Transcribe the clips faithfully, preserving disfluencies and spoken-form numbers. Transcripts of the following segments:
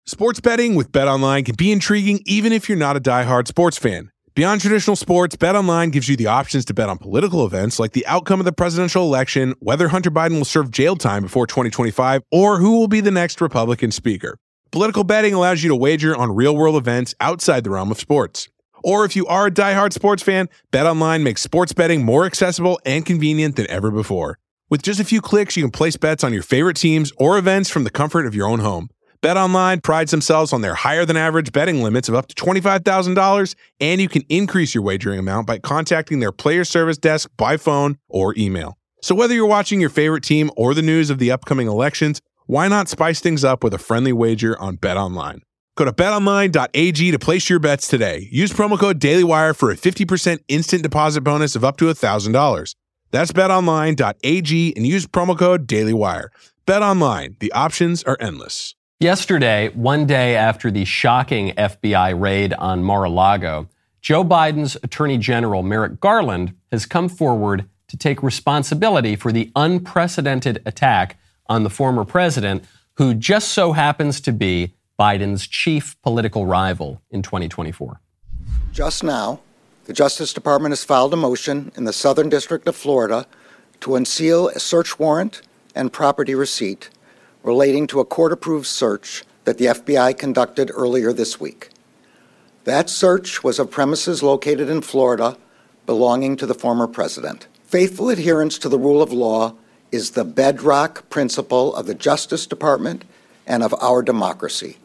Sports betting with BetOnline can be intriguing even if you're not a diehard sports fan. Beyond traditional sports, BetOnline gives you the options to bet on political events like the outcome of the presidential election, whether Hunter Biden will serve jail time before twenty twenty-five, or who will be the next Republican speaker. Political betting allows you to wager on real-world events outside the realm of sports. Or if you are a diehard sports fan, BetOnline makes sports betting more accessible and convenient than ever before. With just a few clicks, you can place bets on your favorite teams or events from the comfort of your own home. BetOnline prides themselves on their higher-than-average betting limits of up to twenty-five thousand dollars, and you can increase your wagering amount by contacting their player service desk by phone or email. So whether you're watching your favorite team or the news of the upcoming elections, why not spice things up with a friendly wager on BetOnline? Go to bet online dot a g to place your bets today. Use promo code DailyWire for a fifty percent instant deposit bonus of up to one thousand dollars. That's bet online dot a g and use promo code DailyWire. BetOnline, the options are endless. Yesterday, one day after the shocking F B I raid on Mar-a-Lago, Joe Biden's Attorney General Merrick Garland has come forward to take responsibility for the unprecedented attack on the former president, who just so happens to be Biden's chief political rival in twenty twenty-four. Just now, the Justice Department has filed a motion in the Southern District of Florida to unseal a search warrant and property receipt relating to a court-approved search that the F B I conducted earlier this week. That search was of premises located in Florida belonging to the former president. Faithful adherence to the rule of law is the bedrock principle of the Justice Department and of our democracy.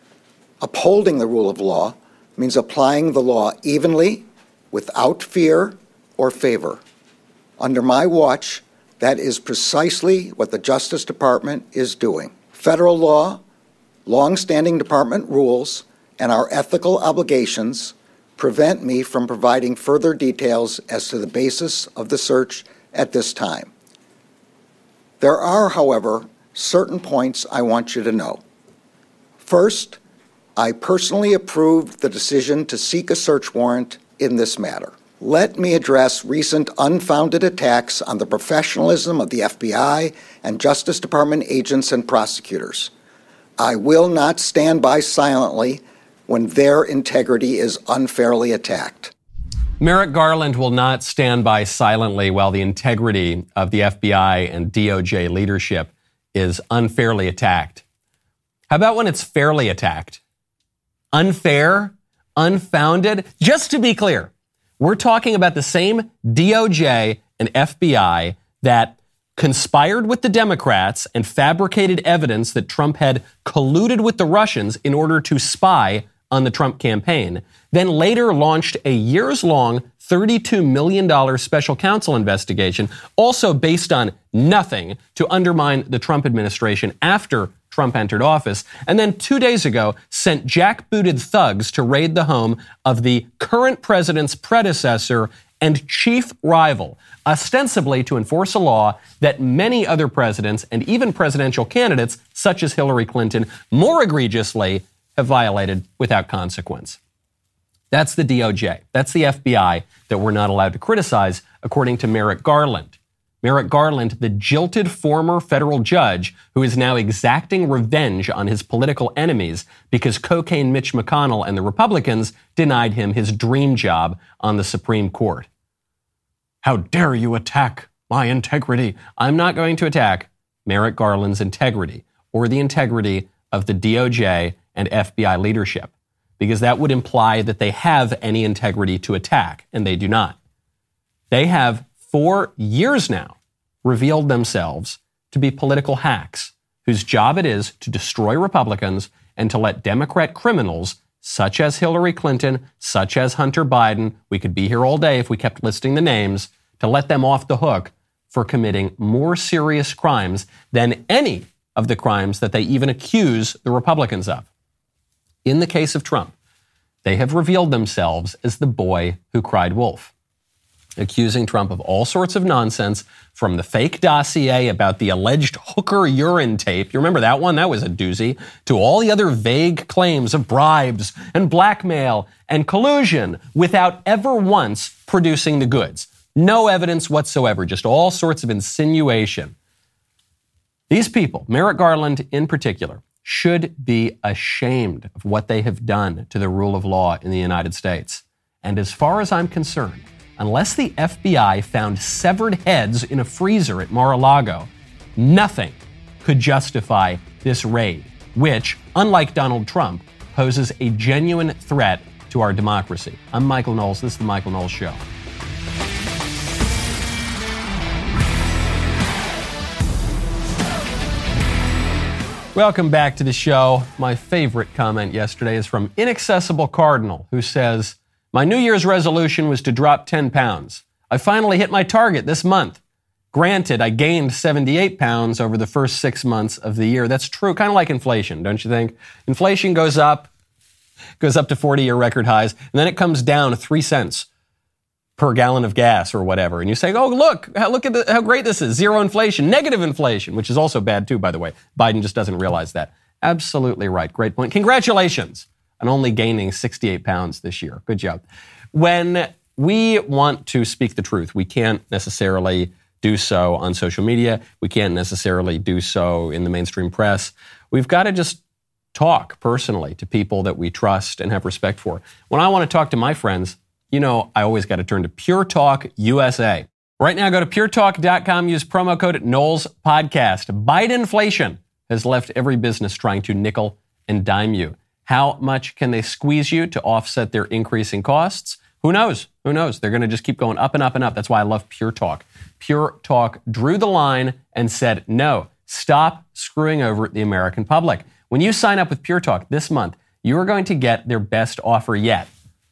Upholding the rule of law means applying the law evenly, without fear or favor. Under my watch, that is precisely what the Justice Department is doing. Federal law, long-standing department rules, and our ethical obligations prevent me from providing further details as to the basis of the search at this time. There are, however, certain points I want you to know. First, I personally approved the decision to seek a search warrant in this matter. Let me address recent unfounded attacks on the professionalism of the F B I and Justice Department agents and prosecutors. I will not stand by silently when their integrity is unfairly attacked. Merrick Garland will not stand by silently while the integrity of the F B I and D O J leadership is unfairly attacked. How about when it's fairly attacked? Unfair? Unfounded? Just to be clear, we're talking about the same D O J and F B I that conspired with the Democrats and fabricated evidence that Trump had colluded with the Russians in order to spy on the Trump campaign, then later launched a years-long thirty-two million dollars special counsel investigation, also based on nothing, to undermine the Trump administration after Trump entered office, and then two days ago sent jackbooted thugs to raid the home of the current president's predecessor and chief rival, ostensibly to enforce a law that many other presidents and even presidential candidates, such as Hillary Clinton, more egregiously have violated without consequence. That's the D O J. That's the F B I that we're not allowed to criticize, according to Merrick Garland. Merrick Garland, the jilted former federal judge who is now exacting revenge on his political enemies because cocaine Mitch McConnell and the Republicans denied him his dream job on the Supreme Court. How dare you attack my integrity? I'm not going to attack Merrick Garland's integrity or the integrity of the D O J and F B I leadership, because that would imply that they have any integrity to attack, and they do not. They have for years now revealed themselves to be political hacks whose job it is to destroy Republicans and to let Democrat criminals such as Hillary Clinton, such as Hunter Biden, we could be here all day if we kept listing the names, to let them off the hook for committing more serious crimes than any of the crimes that they even accuse the Republicans of. In the case of Trump, they have revealed themselves as the boy who cried wolf, accusing Trump of all sorts of nonsense, from the fake dossier about the alleged hooker urine tape, you remember that one? That was a doozy, to all the other vague claims of bribes and blackmail and collusion without ever once producing the goods. No evidence whatsoever, just all sorts of insinuation. These people, Merrick Garland in particular, should be ashamed of what they have done to the rule of law in the United States. And as far as I'm concerned, unless the F B I found severed heads in a freezer at Mar-a-Lago, nothing could justify this raid, which, unlike Donald Trump, poses a genuine threat to our democracy. I'm Michael Knowles. This is The Michael Knowles Show. Welcome back to the show. My favorite comment yesterday is from Inaccessible Cardinal, who says, my New Year's resolution was to drop ten pounds. I finally hit my target this month. Granted, I gained seventy-eight pounds over the first six months of the year. That's true, kind of like inflation, don't you think? Inflation goes up, goes up to forty-year record highs, and then it comes down three cents per gallon of gas or whatever. And you say, oh, look, look at the, how great this is. Zero inflation, negative inflation, which is also bad too, by the way. Biden just doesn't realize that. Absolutely right. Great point. Congratulations on only gaining sixty-eight pounds this year. Good job. When we want to speak the truth, we can't necessarily do so on social media. We can't necessarily do so in the mainstream press. We've got to just talk personally to people that we trust and have respect for. When I want to talk to my friends, you know, I always got to turn to Pure Talk U S A. Right now, go to pure talk dot com, use promo code Knowles Podcast. Bidenflation has left every business trying to nickel and dime you. How much can they squeeze you to offset their increasing costs? Who knows? Who knows? They're going to just keep going up and up and up. That's why I love Pure Talk. Pure Talk drew the line and said, no, stop screwing over the American public. When you sign up with Pure Talk this month, you are going to get their best offer yet.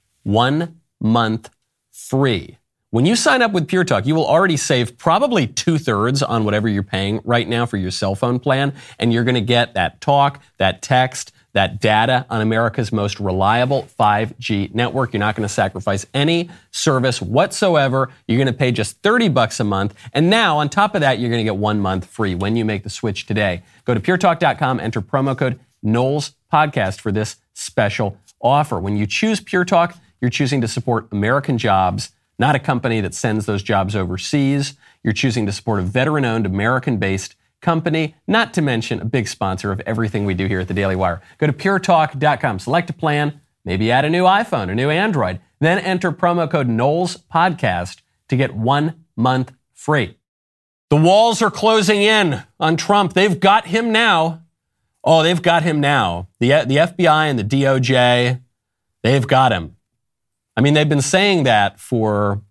One month free. When you sign up with Pure Talk, you will already save probably two-thirds on whatever you're paying right now for your cell phone plan, and you're going to get that talk, that text, that data on America's most reliable five G network. You're not going to sacrifice any service whatsoever. You're going to pay just thirty bucks a month. And now, on top of that, you're going to get one month free when you make the switch today. Go to pure talk dot com, enter promo code Knowles Podcast for this special offer. When you choose Pure Talk, you're choosing to support American jobs, not a company that sends those jobs overseas. You're choosing to support a veteran-owned, American-based company, not to mention a big sponsor of everything we do here at the Daily Wire. Go to pure talk dot com, select a plan, maybe add a new iPhone, a new Android, then enter promo code Knowles Podcast to get one month free. The walls are closing in on Trump. They've got him now. Oh, they've got him now. The, the F B I and the D O J, they've got him. I mean, they've been saying that for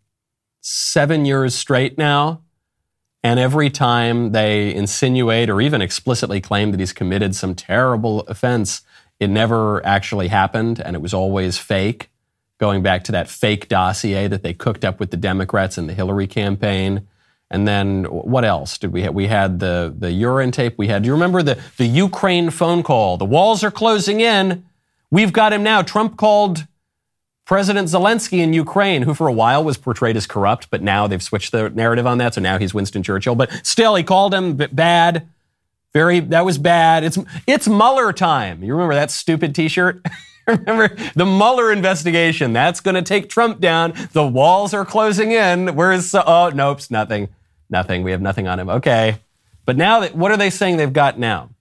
seven years straight now. And every time they insinuate or even explicitly claim that he's committed some terrible offense, it never actually happened, and it was always fake, going back to that fake dossier that they cooked up with the Democrats in the Hillary campaign. And then what else did we have? We had the, the urine tape. We had, do you remember the, the Ukraine phone call? The walls are closing in. We've got him now. Trump called President Zelensky in Ukraine, who for a while was portrayed as corrupt, but now they've switched the narrative on that, so now he's Winston Churchill. But still, he called him bad. Very, that was bad. It's it's Mueller time. You remember that stupid T-shirt? Remember the Mueller investigation? That's going to take Trump down. The walls are closing in. Where's, oh, nope, nothing. Nothing. We have nothing on him. Okay. But now, that, what are they saying they've got now?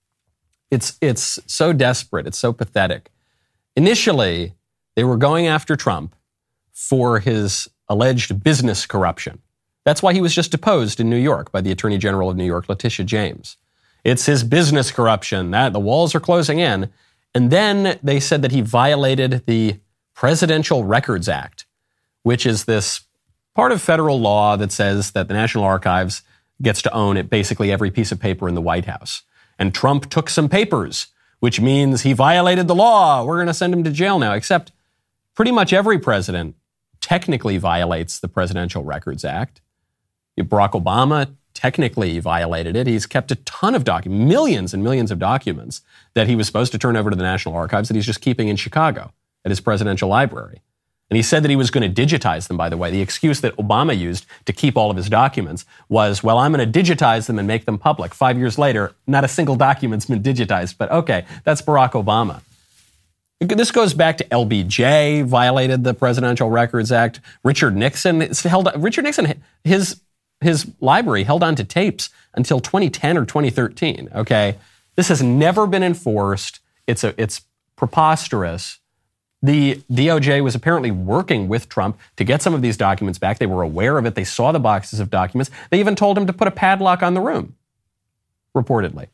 It's It's so desperate. It's so pathetic. Initially, they were going after Trump for his alleged business corruption. That's why he was just deposed in New York by the Attorney General of New York, Letitia James. It's his business corruption. That the walls are closing in. And then they said that he violated the Presidential Records Act, which is this part of federal law that says that the National Archives gets to own it, basically every piece of paper in the White House. And Trump took some papers, which means he violated the law. We're going to send him to jail now, except pretty much every president technically violates the Presidential Records Act. Barack Obama technically violated it. He's kept a ton of documents, millions and millions of documents that he was supposed to turn over to the National Archives that he's just keeping in Chicago at his presidential library. And he said that he was going to digitize them, by the way. The excuse that Obama used to keep all of his documents was, well, I'm going to digitize them and make them public. Five years later, not a single document's been digitized. But okay, that's Barack Obama. This goes back to L B J, violated the Presidential Records Act. Richard Nixon held Richard Nixon his his library held on to tapes until twenty ten or twenty thirteen. Okay, This has never been enforced. It's a, it's preposterous. The D O J was apparently working with Trump to get some of these documents back. They were aware of it. They saw the boxes of documents. They even told him to put a padlock on the room, reportedly.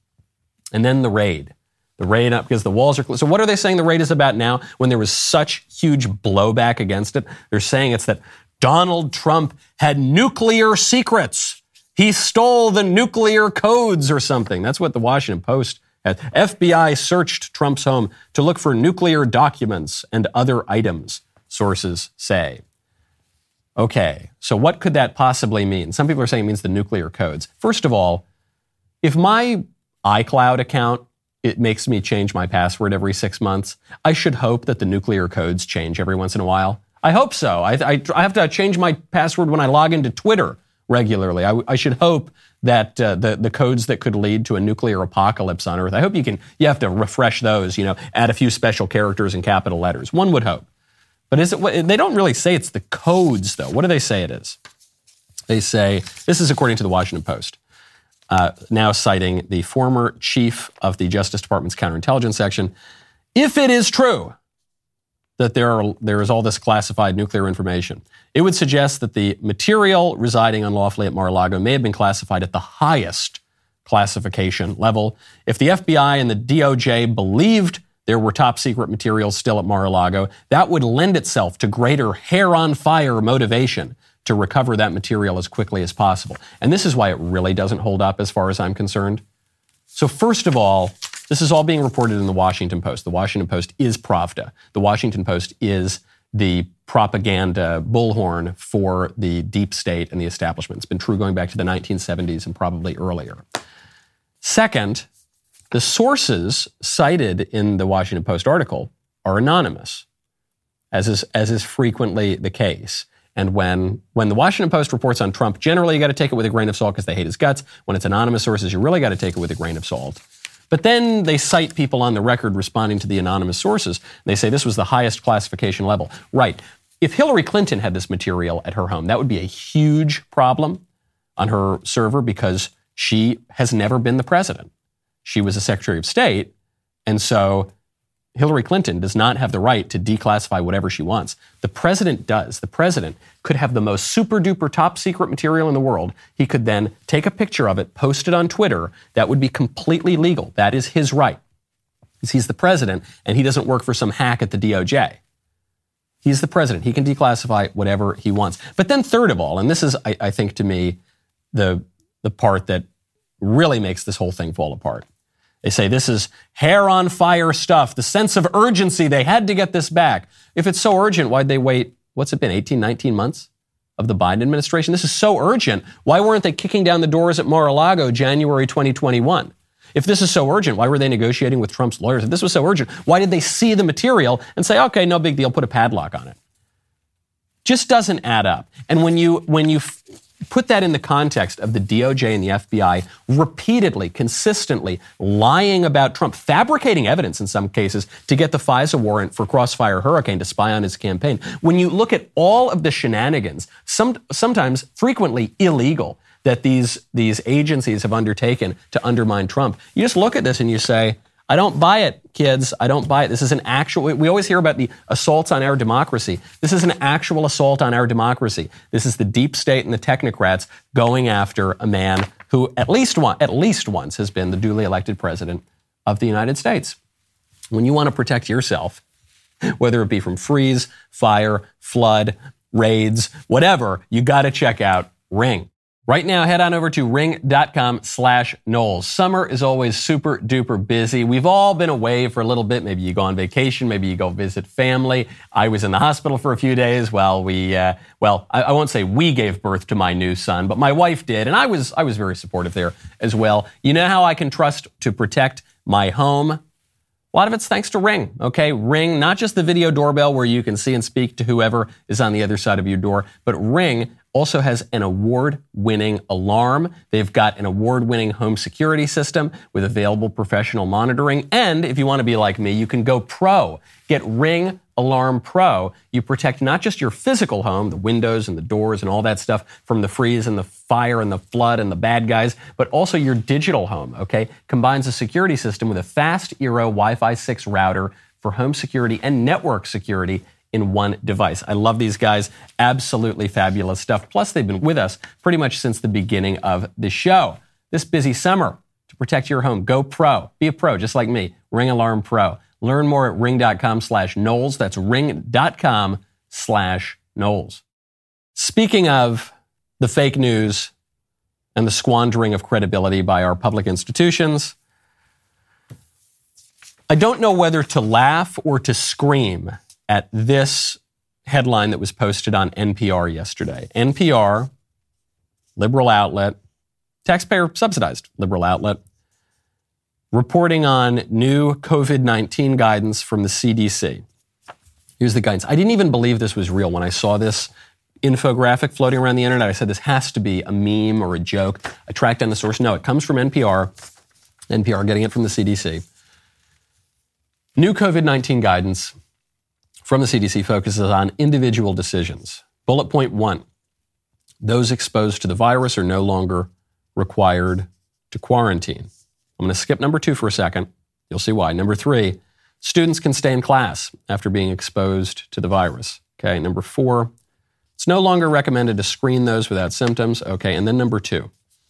And then the raid. The raid up because the walls are closed. So what are they saying the raid is about now when there was such huge blowback against it? They're saying it's that Donald Trump had nuclear secrets. He stole the nuclear codes or something. That's what the Washington Post had. F B I searched Trump's home to look for nuclear documents and other items, sources say. Okay, so what could that possibly mean? Some people are saying it means the nuclear codes. First of all, if my iCloud account, it makes me change my password every six months, I should hope that the nuclear codes change every once in a while. I hope so. I, I, I have to change my password when I log into Twitter regularly. I, I should hope that uh, the, the codes that could lead to a nuclear apocalypse on Earth, I hope you can, you have to refresh those, you know, add a few special characters and capital letters. One would hope. But is it, they don't really say it's the codes, though. What do they say it is? They say, this is according to the Washington Post, uh, now citing the former chief of the Justice Department's counterintelligence section. If it is true that there are, there is all this classified nuclear information, it would suggest that the material residing unlawfully at Mar-a-Lago may have been classified at the highest classification level. If the F B I and the D O J believed there were top secret materials still at Mar-a-Lago, that would lend itself to greater hair-on-fire motivation to recover that material as quickly as possible. And this is why it really doesn't hold up as far as I'm concerned. So first of all, this is all being reported in the Washington Post. The Washington Post is Pravda. The Washington Post is the propaganda bullhorn for the deep state and the establishment. It's been true going back to the nineteen seventies and probably earlier. Second, the sources cited in the Washington Post article are anonymous, as is, as is frequently the case. And when, when the Washington Post reports on Trump, generally you got to take it with a grain of salt because they hate his guts. When it's anonymous sources, you really got to take it with a grain of salt. But then they cite people on the record responding to the anonymous sources. They say this was the highest classification level. Right. If Hillary Clinton had this material at her home, that would be a huge problem on her server because she has never been the president. She was a Secretary of State, and so Hillary Clinton does not have the right to declassify whatever she wants. The president does. The president could have the most super-duper top-secret material in the world. He could then take a picture of it, post it on Twitter. That would be completely legal. That is his right. Because he's the president, and he doesn't work for some hack at the D O J. He's the president. He can declassify whatever he wants. But then third of all, and this is, I, I think, to me, the, the part that really makes this whole thing fall apart. They say this is hair-on-fire stuff, the sense of urgency. They had to get this back. If it's so urgent, why'd they wait, what's it been, eighteen, nineteen months of the Biden administration? This is so urgent. Why weren't they kicking down the doors at Mar-a-Lago January twenty twenty-one? If this is so urgent, why were they negotiating with Trump's lawyers? If this was so urgent, why did they see the material and say, okay, no big deal, put a padlock on it? Just doesn't add up. And when you, when you, f- Put that in the context of the D O J and the F B I repeatedly, consistently lying about Trump, fabricating evidence in some cases to get the FISA warrant for Crossfire Hurricane to spy on his campaign. When you look at all of the shenanigans, some, sometimes frequently illegal, that these, these agencies have undertaken to undermine Trump, you just look at this and you say, I don't buy it, kids. I don't buy it. This is an actual, we always hear about the assaults on our democracy. This is an actual assault on our democracy. This is the deep state and the technocrats going after a man who at least one, at least once has been the duly elected president of the United States. When you want to protect yourself, whether it be from freeze, fire, flood, raids, whatever, you got to check out Ring. Right now, head on over to ring.com slash Knowles. Summer is always super duper busy. We've all been away for a little bit. Maybe you go on vacation. Maybe you go visit family. I was in the hospital for a few days while we, uh, well, I, I won't say we gave birth to my new son, but my wife did. And I was, I was very supportive there as well. You know how I can trust to protect my home? A lot of it's thanks to Ring, okay? Ring, not just the video doorbell where you can see and speak to whoever is on the other side of your door, but Ring also has an award-winning alarm. They've got an award-winning home security system with available professional monitoring. And if you want to be like me, you can go pro. Get Ring Alarm Pro. You protect not just your physical home, the windows and the doors and all that stuff from the freeze and the fire and the flood and the bad guys, but also your digital home, okay? Combines a security system with a fast Eero Wi-Fi six router for home security and network security in one device. I love these guys. Absolutely fabulous stuff. Plus, they've been with us pretty much since the beginning of the show. This busy summer, to protect your home, go pro. Be a pro, just like me. Ring Alarm Pro. Learn more at ring.com slash Knowles. That's ring.com slash Knowles. Speaking of the fake news and the squandering of credibility by our public institutions, I don't know whether to laugh or to scream at this headline that was posted on N P R yesterday. N P R, liberal outlet, taxpayer-subsidized liberal outlet, reporting on new covid nineteen guidance from the C D C. Here's the guidance. I didn't even believe this was real when I saw this infographic floating around the internet. I said, this has to be a meme or a joke. I tracked down the source. No, it comes from N P R. N P R getting it from the C D C. New covid nineteen guidance from the C D C focuses on individual decisions. Bullet point one, those exposed to the virus are no longer required to quarantine. I'm going to skip number two for a second. You'll see why. Number three, students can stay in class after being exposed to the virus. Okay. Number four, it's no longer recommended to screen those without symptoms. Okay. And then number two,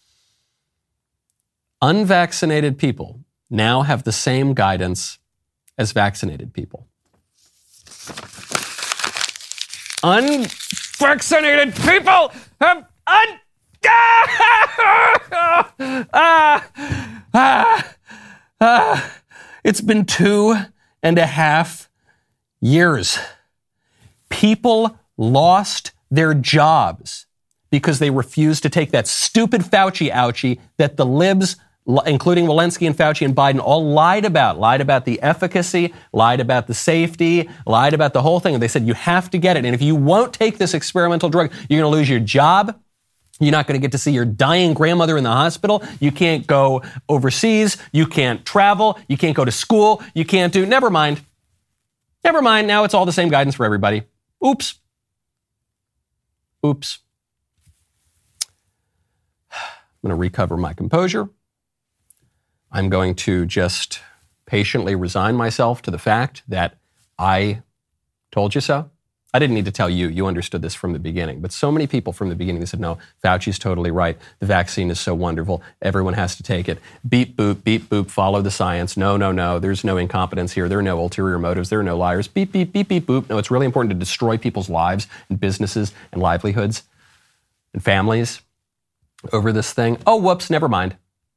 unvaccinated people now have the same guidance as vaccinated people. Unvaccinated people have un- ah, ah, ah, ah. It's been two and a half years. People lost their jobs because they refused to take that stupid Fauci ouchie that the libs, including Walensky and Fauci and Biden, all lied about. Lied about the efficacy, lied about the safety, lied about the whole thing. And they said, you have to get it. And if you won't take this experimental drug, you're going to lose your job. You're not going to get to see your dying grandmother in the hospital. You can't go overseas. You can't travel. You can't go to school. You can't do, never mind. Never mind. Now it's all the same guidance for everybody. Oops. Oops. I'm going to recover my composure. I'm going to just patiently resign myself to the fact that I told you so. I didn't need to tell you. You understood this from the beginning. But so many people from the beginning, they said, no, Fauci's totally right. The vaccine is so wonderful. Everyone has to take it. Beep, boop, beep, boop, follow the science. No, no, no. There's no incompetence here. There are no ulterior motives. There are no liars. Beep, beep, beep, beep, boop. No, it's really important to destroy people's lives and businesses and livelihoods and families over this thing. Oh, whoops, never mind.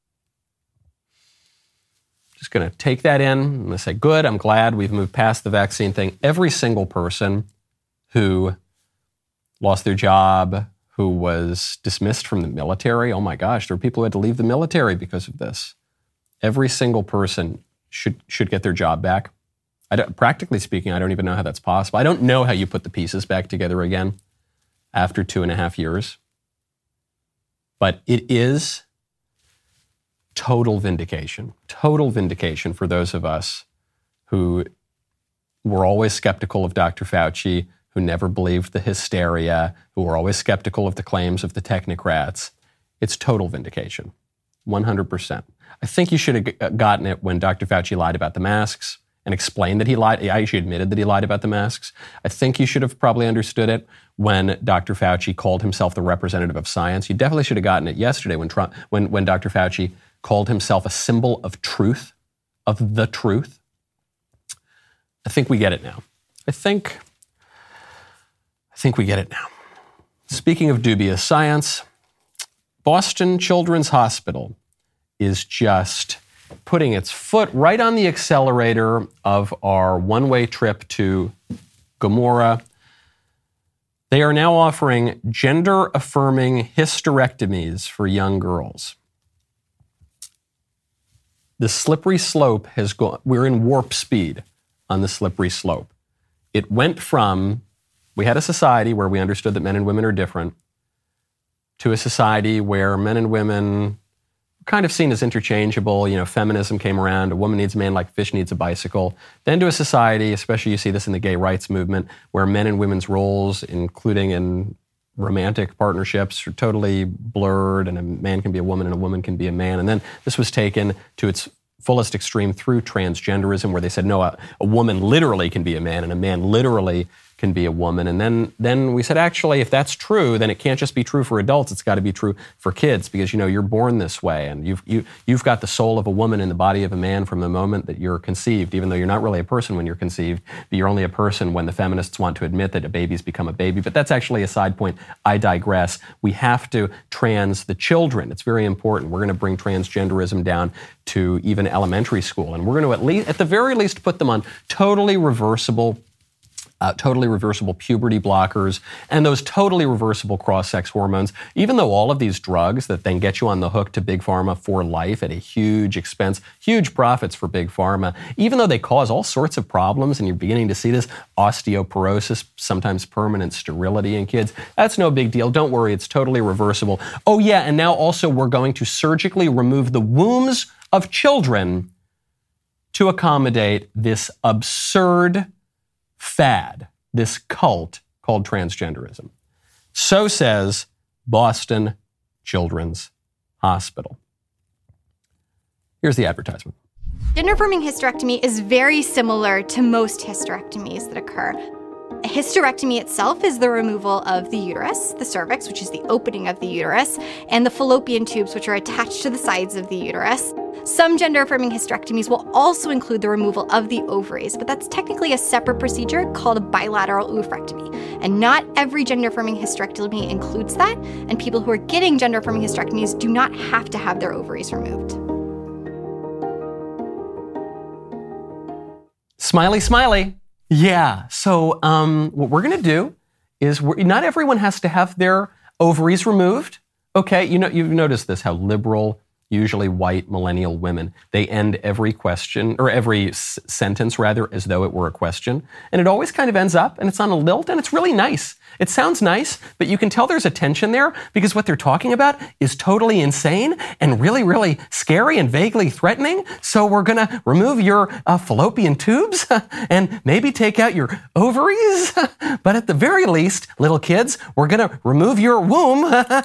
Just going to take that in. I'm going to say, good, I'm glad we've moved past the vaccine thing. Every single person who lost their job, who was dismissed from the military, oh my gosh, there are people who had to leave the military because of this. Every single person should should get their job back. I don't, practically speaking, I don't even know how that's possible. I don't know how you put the pieces back together again after two and a half years. But it is total vindication, total vindication for those of us who were always skeptical of Doctor Fauci, who never believed the hysteria, who were always skeptical of the claims of the technocrats. It's total vindication, one hundred percent. I think you should have gotten it when Doctor Fauci lied about the masks and explained that he lied. He actually admitted that he lied about the masks. I think you should have probably understood it when Doctor Fauci called himself the representative of science. You definitely should have gotten it yesterday when Trump, when, when Doctor Fauci called himself a symbol of truth, of the truth. I think we get it now. I think, I think we get it now. Speaking of dubious science, Boston Children's Hospital is just putting its foot right on the accelerator of our one-way trip to Gomorrah. They are now offering gender-affirming hysterectomies for young girls. The slippery slope has gone, we're in warp speed on the slippery slope. It went from, we had a society where we understood that men and women are different, to a society where men and women kind of seen as interchangeable. You know, feminism came around, a woman needs a man like a fish needs a bicycle. Then to a society, especially you see this in the gay rights movement, where men and women's roles, including in romantic partnerships, are totally blurred, and a man can be a woman and a woman can be a man. And then this was taken to its fullest extreme through transgenderism, where they said, no, a, a woman literally can be a man and a man literally can be a woman. And then then we said, actually, if that's true, then it can't just be true for adults. It's got to be true for kids, because, you know, you're born this way, and you've you, you've got the soul of a woman in the body of a man from the moment that you're conceived, even though you're not really a person when you're conceived, but you're only a person when the feminists want to admit that a baby's become a baby. But that's actually a side point. I digress. We have to trans the children. It's very important. We're going to bring transgenderism down to even elementary school, and we're going to at least, at the very least, put them on totally reversible Uh, totally reversible puberty blockers, and those totally reversible cross-sex hormones. Even though all of these drugs that then get you on the hook to Big Pharma for life at a huge expense, huge profits for Big Pharma, even though they cause all sorts of problems, and you're beginning to see this osteoporosis, sometimes permanent sterility in kids, that's no big deal. Don't worry, it's totally reversible. Oh yeah, and now also we're going to surgically remove the wombs of children to accommodate this absurd fad, this cult called transgenderism. So says Boston Children's Hospital. Here's the advertisement. Gender-affirming hysterectomy is very similar to most hysterectomies that occur. A hysterectomy itself is the removal of the uterus, the cervix, which is the opening of the uterus, and the fallopian tubes, which are attached to the sides of the uterus. Some gender-affirming hysterectomies will also include the removal of the ovaries, but that's technically a separate procedure called a bilateral oophorectomy. And not every gender-affirming hysterectomy includes that, and people who are getting gender-affirming hysterectomies do not have to have their ovaries removed. Smiley, smiley. Yeah, so um, what we're going to do is we're, not everyone has to have their ovaries removed. Okay, you know, you've noticed this, how liberal, usually white millennial women, they end every question, or every s- sentence rather, as though it were a question. And it always kind of ends up, and it's on a lilt, and it's really nice. It sounds nice, but you can tell there's a tension there, because what they're talking about is totally insane and really, really scary and vaguely threatening. So we're going to remove your uh, fallopian tubes and maybe take out your ovaries. But at the very least, little kids, we're going to remove your womb.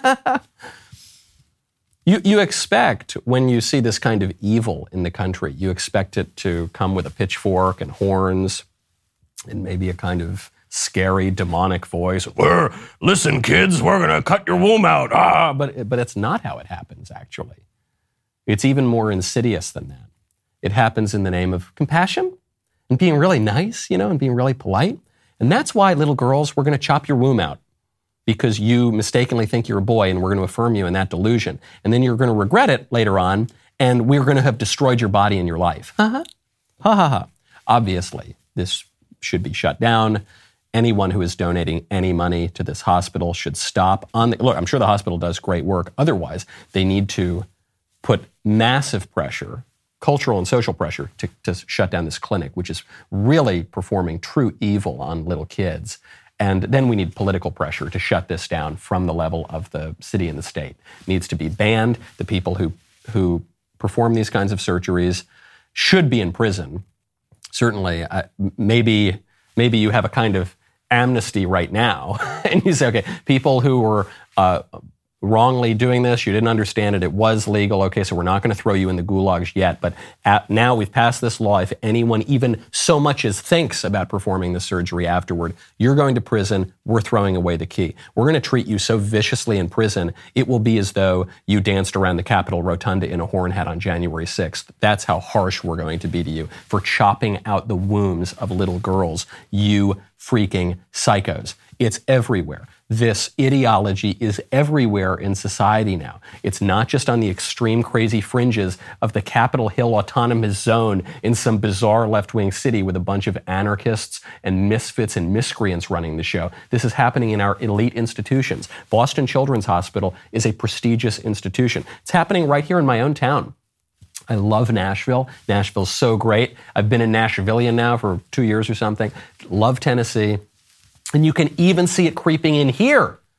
You, you expect, when you see this kind of evil in the country, you expect it to come with a pitchfork and horns and maybe a kind of scary, demonic voice. We're, listen, kids, we're going to cut your womb out. Ah, but, but it's not how it happens, actually. It's even more insidious than that. It happens in the name of compassion and being really nice, you know, and being really polite. And that's why, little girls, we're going to chop your womb out, because you mistakenly think you're a boy, and we're going to affirm you in that delusion. And then you're going to regret it later on, and we're going to have destroyed your body and your life. Ha ha. Ha ha ha. Obviously, this should be shut down. Anyone who is donating any money to this hospital should stop. On the, look, I'm sure the hospital does great work. Otherwise, they need to put massive pressure, cultural and social pressure, to, to shut down this clinic, which is really performing true evil on little kids. And then we need political pressure to shut this down from the level of the city and the state. It needs to be banned. The people who who perform these kinds of surgeries should be in prison. Certainly, uh, maybe maybe you have a kind of amnesty right now, and you say, okay, people who were uh, wrongly doing this, you didn't understand it, it was legal, okay, so we're not going to throw you in the gulags yet, but at, now we've passed this law. If anyone even so much as thinks about performing the surgery afterward, you're going to prison, we're throwing away the key. We're going to treat you so viciously in prison, it will be as though you danced around the Capitol Rotunda in a horn hat on January sixth. That's how harsh we're going to be to you for chopping out the wombs of little girls, you freaking psychos. It's everywhere. This ideology is everywhere in society now. It's not just on the extreme crazy fringes of the Capitol Hill Autonomous Zone in some bizarre left-wing city with a bunch of anarchists and misfits and miscreants running the show. This is happening in our elite institutions. Boston Children's Hospital is a prestigious institution. It's happening right here in my own town. I love Nashville. Nashville's so great. I've been in Nashvillian now for two years or something. Love Tennessee. And you can even see it creeping in here.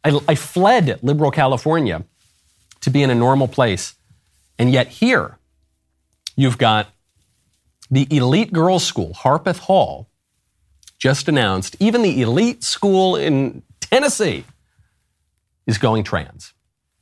I, I fled liberal California to be in a normal place. And yet here, you've got the elite girls' school, Harpeth Hall, just announced, even the elite school in Tennessee is going trans.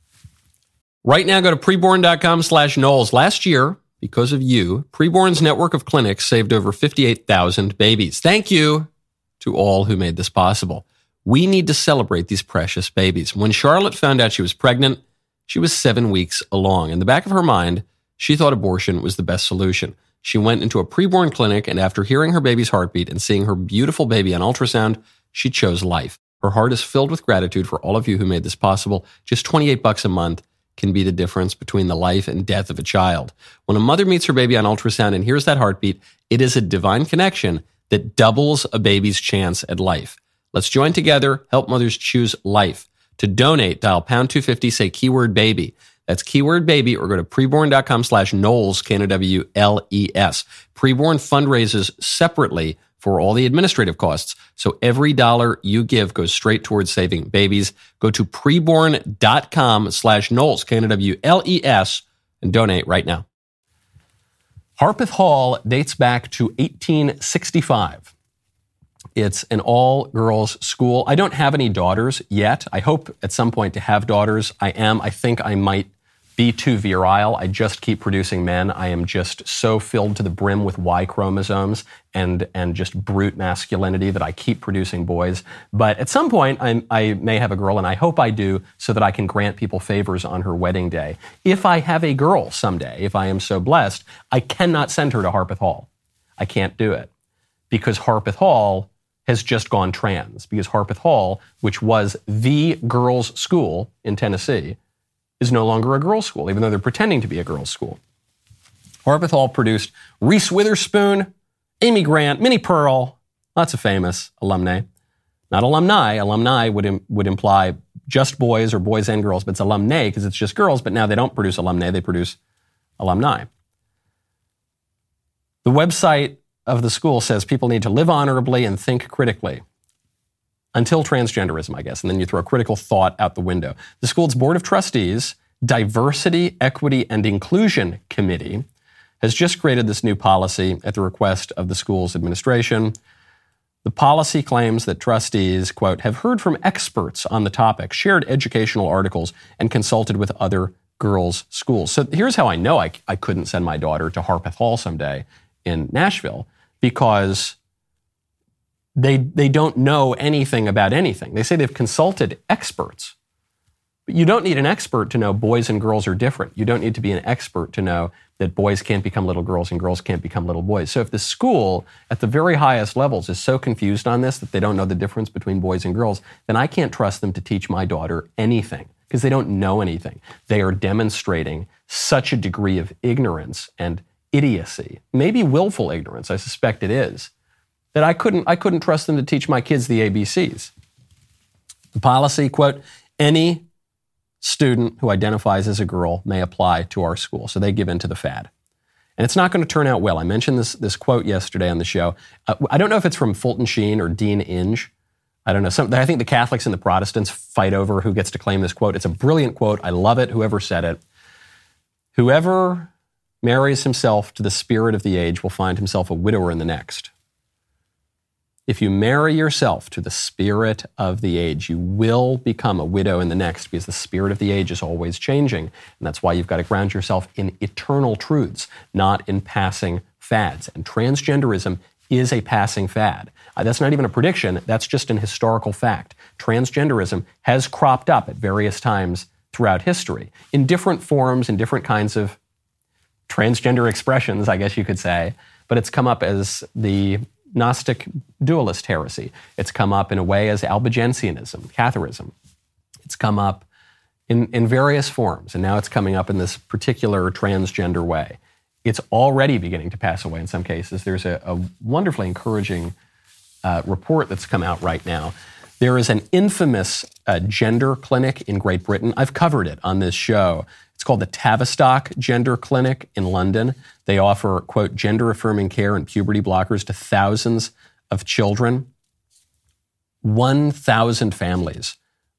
Right now, go to preborn.com slash Knowles. Last year, because of you, Preborn's network of clinics saved over fifty-eight thousand babies. Thank you to all who made this possible. We need to celebrate these precious babies. When Charlotte found out she was pregnant, she was seven weeks along. In the back of her mind, she thought abortion was the best solution. She went into a preborn clinic, and after hearing her baby's heartbeat and seeing her beautiful baby on ultrasound, she chose life. Her heart is filled with gratitude for all of you who made this possible. Just twenty-eight bucks a month can be the difference between the life and death of a child. When a mother meets her baby on ultrasound and hears that heartbeat, it is a divine connection that doubles a baby's chance at life. Let's join together, help mothers choose life. To donate, dial pound two fifty, say keyword baby. That's keyword baby, or go to preborn.com slash Knowles, K N O W L E S. Preborn fundraises separately for all the administrative costs. So every dollar you give goes straight towards saving babies. Go to preborn.com slash Knowles, K N O W L E S, and donate right now. Harpeth Hall dates back to eighteen sixty-five. It's an all-girls school. I don't have any daughters yet. I hope at some point to have daughters. I am. I think I might be too virile. I just keep producing men. I am just so filled to the brim with Y chromosomes and and just brute masculinity that I keep producing boys. But at some point, I, I may have a girl, and I hope I do, so that I can grant people favors on her wedding day. If I have a girl someday, if I am so blessed, I cannot send her to Harpeth Hall. I can't do it because Harpeth Hall has just gone trans, because Harpeth Hall, which was the girls' school in Tennessee, is no longer a girls' school, even though they're pretending to be a girls' school. Harpeth Hall produced Reese Witherspoon, Amy Grant, Minnie Pearl, lots of famous alumni. Not alumni. Alumni would, im- would imply just boys or boys and girls, but it's alumnae because it's just girls, but now they don't produce alumnae, they produce alumni. The website of the school says people need to live honorably and think critically. Until transgenderism, I guess, and then you throw critical thought out the window. The school's Board of Trustees, Diversity, Equity, and Inclusion Committee has just created this new policy at the request of the school's administration. The policy claims that trustees, quote, have heard from experts on the topic, shared educational articles, and consulted with other girls' schools. So here's how I know I, I couldn't send my daughter to Harpeth Hall someday in Nashville, because they they don't know anything about anything. They say they've consulted experts. But you don't need an expert to know boys and girls are different. You don't need to be an expert to know that boys can't become little girls and girls can't become little boys. So if the school at the very highest levels is so confused on this that they don't know the difference between boys and girls, then I can't trust them to teach my daughter anything because they don't know anything. They are demonstrating such a degree of ignorance and idiocy, maybe willful ignorance, I suspect it is, that I couldn't I couldn't trust them to teach my kids the A B Cs. The policy, quote, any student who identifies as a girl may apply to our school. So they give in to the fad. And it's not going to turn out well. I mentioned this, this quote yesterday on the show. Uh, I don't know if it's from Fulton Sheen or Dean Inge. I don't know. Some, I think the Catholics and the Protestants fight over who gets to claim this quote. It's a brilliant quote. I love it, whoever said it. Whoever marries himself to the spirit of the age will find himself a widower in the next. If you marry yourself to the spirit of the age, you will become a widow in the next, because the spirit of the age is always changing. And that's why you've got to ground yourself in eternal truths, not in passing fads. And transgenderism is a passing fad. Uh, that's not even a prediction. That's just an historical fact. Transgenderism has cropped up at various times throughout history in different forms, in different kinds of transgender expressions, I guess you could say. But it's come up as the Gnostic dualist heresy. It's come up in a way as Albigensianism, Catharism. It's come up in, in various forms, and now it's coming up in this particular transgender way. It's already beginning to pass away in some cases. There's a, a wonderfully encouraging uh, report that's come out right now. There is an infamous uh, gender clinic in Great Britain. I've covered it on this show. It's called the Tavistock Gender Clinic in London. They offer, quote, gender-affirming care and puberty blockers to thousands of children. one thousand families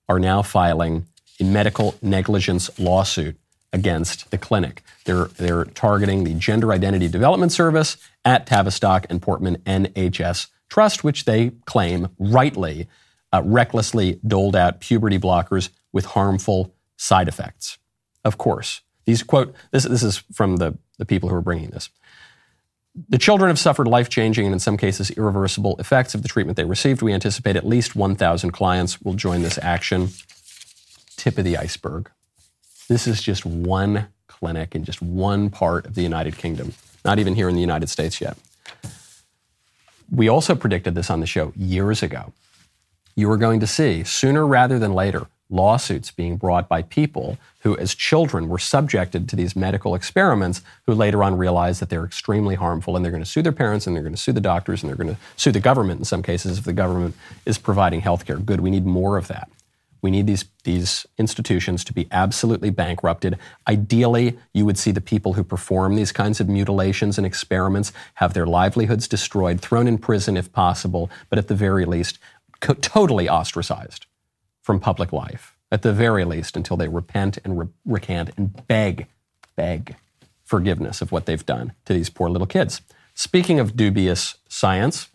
are now filing a medical negligence lawsuit against the clinic. They're, they're targeting the Gender Identity Development Service at Tavistock and Portman N H S Trust, which they claim rightly uh, recklessly doled out puberty blockers with harmful side effects. Of course, these quote, this, this is from the, the people who are bringing this. The children have suffered life-changing and in some cases irreversible effects of the treatment they received. We anticipate at least one thousand clients will join this action. Tip of the iceberg. This is just one clinic in just one part of the United Kingdom, not even here in the United States yet. We also predicted this on the show years ago. You were going to see, sooner rather than later, lawsuits being brought by people who, as children, were subjected to these medical experiments, who later on realized that they're extremely harmful, and they're going to sue their parents, and they're going to sue the doctors, and they're going to sue the government in some cases if the government is providing health care. Good, we need more of that. We need these, these institutions to be absolutely bankrupted. Ideally, you would see the people who perform these kinds of mutilations and experiments have their livelihoods destroyed, thrown in prison if possible, but at the very least, co- totally ostracized from public life, at the very least, until they repent and re- recant and beg, beg forgiveness of what they've done to these poor little kids. Speaking of dubious science,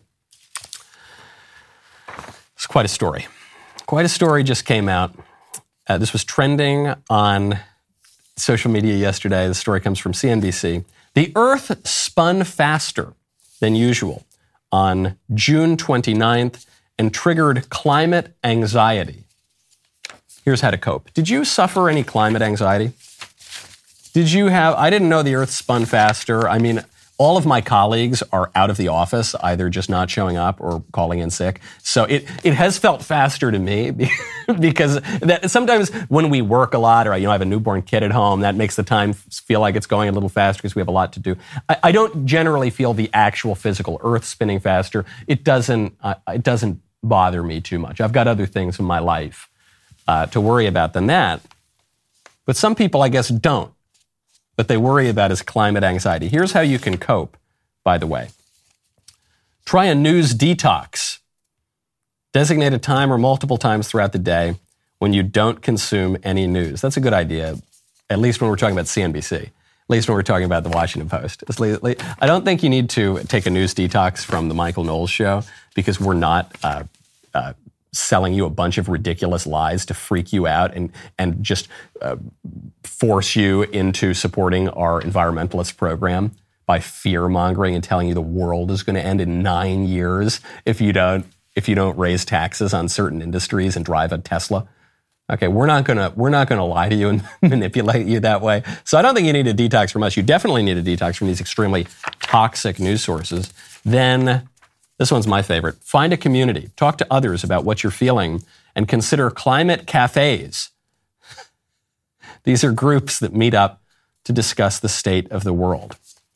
it's quite a story. Quite a story just came out. Uh, this was trending on social media yesterday. The story comes from C N B C. The Earth spun faster than usual on June twenty-ninth and triggered climate anxiety. Here's how to cope. Did you suffer any climate anxiety? Did you have, I didn't know the Earth spun faster. I mean, all of my colleagues are out of the office, either just not showing up or calling in sick. So it, it has felt faster to me because that sometimes when we work a lot, or you know, I have a newborn kid at home, that makes the time feel like it's going a little faster because we have a lot to do. I, I don't generally feel the actual physical Earth spinning faster. It doesn't, uh, it doesn't bother me too much. I've got other things in my life uh, to worry about than that. But some people, I guess, don't. What they worry about is climate anxiety. Here's how you can cope, by the way. Try a news detox. Designate a time or multiple times throughout the day when you don't consume any news. That's a good idea, at least when we're talking about C N B C, at least when we're talking about the Washington Post. I don't think you need to take a news detox from the Michael Knowles show because we're not uh, uh, selling you a bunch of ridiculous lies to freak you out and, and just uh, force you into supporting our environmentalist program by fear-mongering and telling you the world is going to end in nine years if you don't if you don't raise taxes on certain industries and drive a Tesla. Okay, we're not gonna we're not gonna lie to you and manipulate you that way. So I don't think you need a detox from us. You definitely need a detox from these extremely toxic news sources. Then this one's my favorite. Find a community. Talk to others about what you're feeling and consider climate cafes. These are groups that meet up to discuss the state of the world.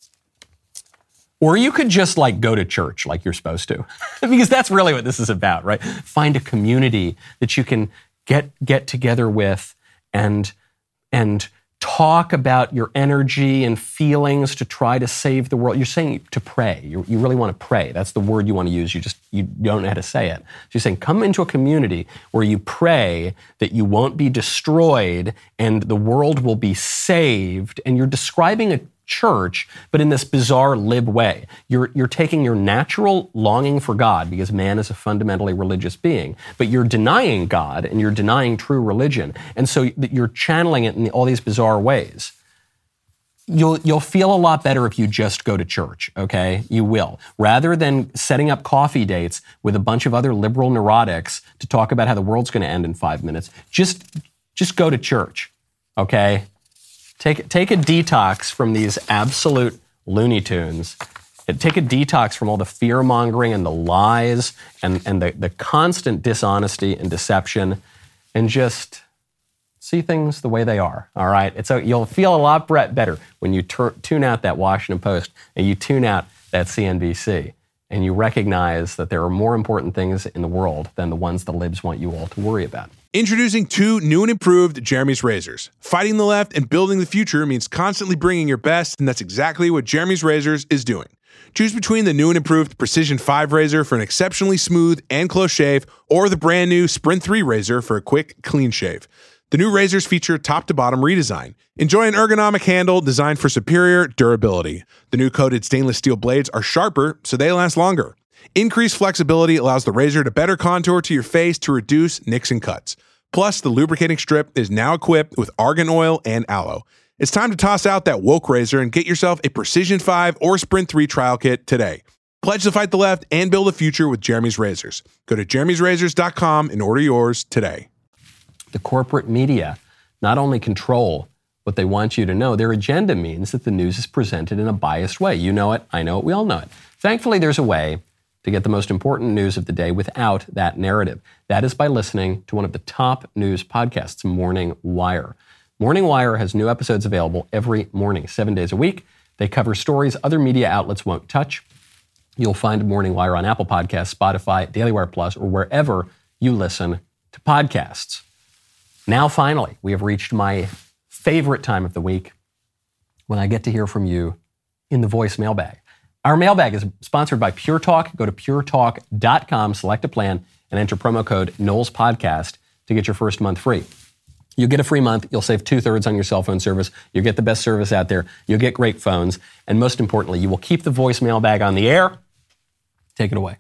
Or you could just like go to church like you're supposed to, because that's really what this is about, right? Find a community that you can get get together with and and talk about your energy and feelings to try to save the world. You're saying to pray. You, you really want to pray. That's the word you want to use. You just you don't know how to say it. So you're saying come into a community where you pray that you won't be destroyed and the world will be saved. And you're describing a church, but in this bizarre lib way. You're, you're taking your natural longing for God, because man is a fundamentally religious being, but you're denying God and you're denying true religion. And so you're channeling it in all these bizarre ways. You'll, you'll feel a lot better if you just go to church, okay? You will. Rather than setting up coffee dates with a bunch of other liberal neurotics to talk about how the world's going to end in five minutes, just, just go to church, okay? Take, take a detox from these absolute Looney Tunes. Take a detox from all the fear-mongering and the lies and, and the, the constant dishonesty and deception, and just see things the way they are, all right? It's a, you'll feel a lot better when you tur- tune out that Washington Post and you tune out that C N B C and you recognize that there are more important things in the world than the ones the libs want you all to worry about. Introducing two new and improved Jeremy's Razors. Fighting the left and building the future means constantly bringing your best, and that's exactly what Jeremy's Razors is doing. Choose between the new and improved Precision five razor for an exceptionally smooth and close shave, or the brand new Sprint three razor for a quick, clean shave. The new razors feature top-to-bottom redesign. Enjoy an ergonomic handle designed for superior durability. The new coated stainless steel blades are sharper, so they last longer. Increased flexibility allows the razor to better contour to your face to reduce nicks and cuts. Plus, the lubricating strip is now equipped with argan oil and aloe. It's time to toss out that woke razor and get yourself a Precision five or Sprint three trial kit today. Pledge to fight the left and build a future with Jeremy's Razors. Go to jeremy's razors dot com and order yours today. The corporate media not only control what they want you to know, their agenda means that the news is presented in a biased way. You know it, I know it, we all know it. Thankfully, there's a way to get the most important news of the day without that narrative. That is by listening to one of the top news podcasts, Morning Wire. Morning Wire has new episodes available every morning, seven days a week. They cover stories other media outlets won't touch. You'll find Morning Wire on Apple Podcasts, Spotify, Daily Wire Plus, or wherever you listen to podcasts. Now, finally, we have reached my favorite time of the week when I get to hear from you in the voice mailbag. Our mailbag is sponsored by Pure Talk. Go to pure talk dot com, select a plan, and enter promo code Knowles Podcast to get your first month free. You'll get a free month. You'll save two-thirds on your cell phone service. You'll get the best service out there. You'll get great phones. And most importantly, you will keep the voice mailbag on the air. Take it away.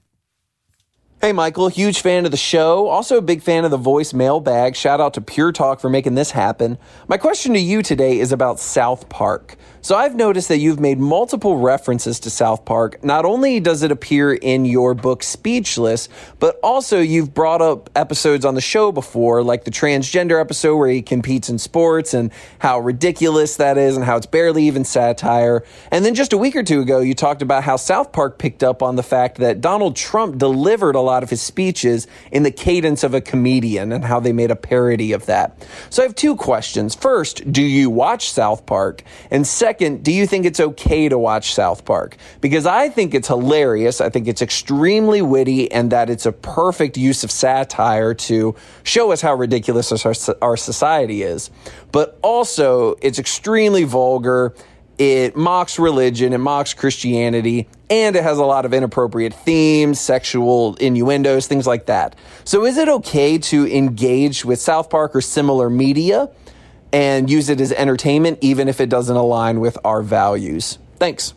Hey, Michael, huge fan of the show. Also a big fan of the voice mailbag. Shout out to Pure Talk for making this happen. My question to you today is about South Park. So I've noticed that you've made multiple references to South Park. Not only does it appear in your book Speechless, but also you've brought up episodes on the show before, like the transgender episode where he competes in sports and how ridiculous that is and how it's barely even satire. And then just a week or two ago, you talked about how South Park picked up on the fact that Donald Trump delivered a lot of his speeches in the cadence of a comedian and how they made a parody of that. So I have two questions. First, do you watch South Park? And second, Second, do you think it's okay to watch South Park? Because I think it's hilarious. I think it's extremely witty and that it's a perfect use of satire to show us how ridiculous our, our society is. But also, it's extremely vulgar. It mocks religion, it mocks Christianity, and it has a lot of inappropriate themes, sexual innuendos, things like that. So is it okay to engage with South Park or similar media and use it as entertainment, even if it doesn't align with our values? Thanks.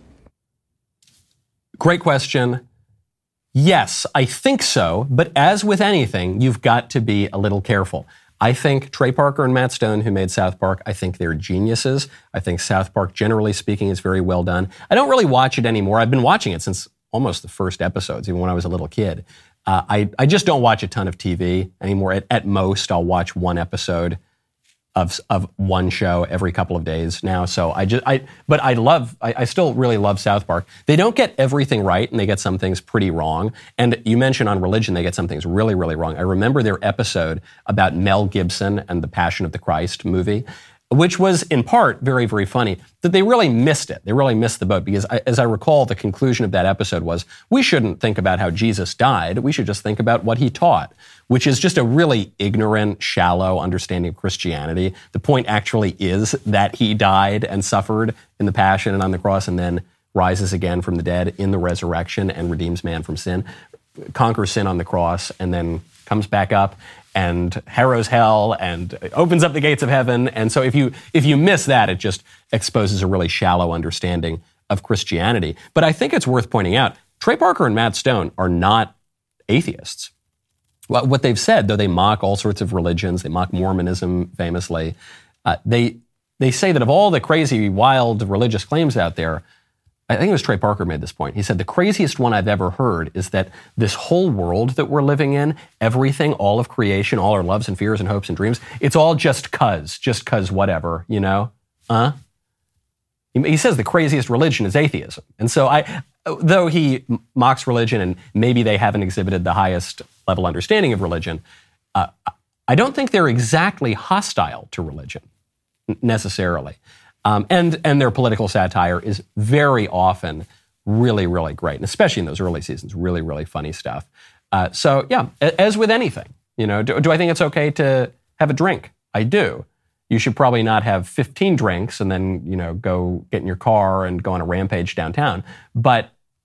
Great question. Yes, I think so. But as with anything, you've got to be a little careful. I think Trey Parker and Matt Stone, who made South Park, I think they're geniuses. I think South Park, generally speaking, is very well done. I don't really watch it anymore. I've been watching it since almost the first episodes, even when I was a little kid. Uh, I, I just don't watch a ton of T V anymore. At, at most, I'll watch one episode of of one show every couple of days now. So I just, I, but I love, I, I still really love South Park. They don't get everything right and they get some things pretty wrong. And you mentioned on religion, they get some things really, really wrong. I remember their episode about Mel Gibson and the Passion of the Christ movie, which was in part very, very funny, that they really missed it. They really missed the boat because I, as I recall, the conclusion of that episode was, we shouldn't think about how Jesus died. We should just think about what he taught, which is just a really ignorant, shallow understanding of Christianity. The point actually is that he died and suffered in the Passion and on the cross and then rises again from the dead in the resurrection and redeems man from sin, conquers sin on the cross, and then comes back up and harrows hell and opens up the gates of heaven. And so if you if you miss that, it just exposes a really shallow understanding of Christianity. But I think it's worth pointing out, Trey Parker and Matt Stone are not atheists. What they've said, though they mock all sorts of religions, they mock Mormonism famously, uh, they they say that of all the crazy, wild religious claims out there, I think it was Trey Parker made this point. He said, the craziest one I've ever heard is that this whole world that we're living in, everything, all of creation, all our loves and fears and hopes and dreams, it's all just cuz, just cuz whatever, you know? Huh? He, he says the craziest religion is atheism. And so I, though he mocks religion and maybe they haven't exhibited the highest level understanding of religion, uh, I don't think they're exactly hostile to religion, necessarily. Um, and and their political satire is very often really, really great, and especially in those early seasons, really, really funny stuff. Uh, so yeah, as with anything, you know, do, do I think it's okay to have a drink? I do. You should probably not have fifteen drinks and then, you know, go get in your car and go on a rampage downtown. But